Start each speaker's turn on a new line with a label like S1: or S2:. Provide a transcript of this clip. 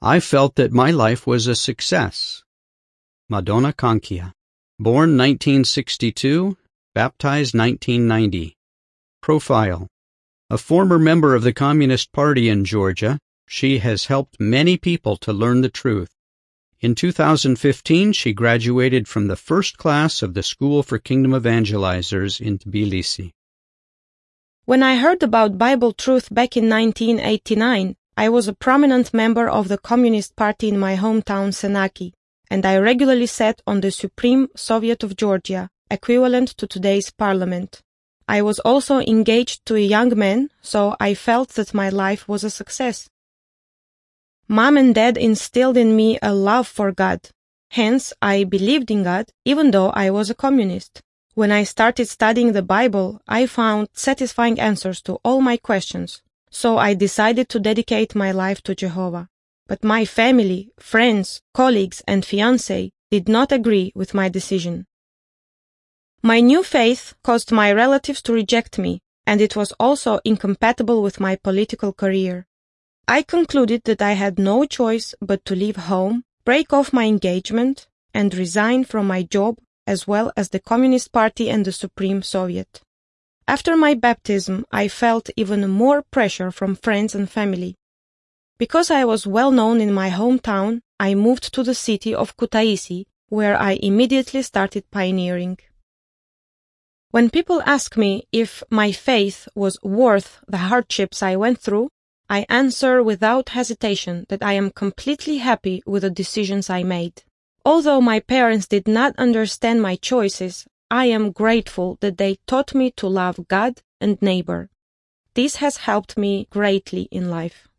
S1: I felt that my life was a success. Madonna Conchia. Born 1962, baptized 1990. Profile. A former member of the Communist Party in Georgia, she has helped many people to learn the truth. In 2015, she graduated from the first class of the School for Kingdom Evangelizers in Tbilisi.
S2: When I heard about Bible truth back in 1989, I was a prominent member of the Communist Party in my hometown Senaki, and I regularly sat on the Supreme Soviet of Georgia, equivalent to today's parliament. I was also engaged to a young man, so I felt that my life was a success. Mom and Dad instilled in me a love for God. Hence, I believed in God, even though I was a communist. When I started studying the Bible, I found satisfying answers to all my questions, so I decided to dedicate my life to Jehovah. But my family, friends, colleagues, and fiancé did not agree with my decision. My new faith caused my relatives to reject me, and it was also incompatible with my political career. I concluded that I had no choice but to leave home, break off my engagement, and resign from my job as well as the Communist Party and the Supreme Soviet. After my baptism, I felt even more pressure from friends and family. Because I was well known in my hometown, I moved to the city of Kutaisi, where I immediately started pioneering. When people ask me if my faith was worth the hardships I went through, I answer without hesitation that I am completely happy with the decisions I made. Although my parents did not understand my choices, I am grateful that they taught me to love God and neighbor. This has helped me greatly in life.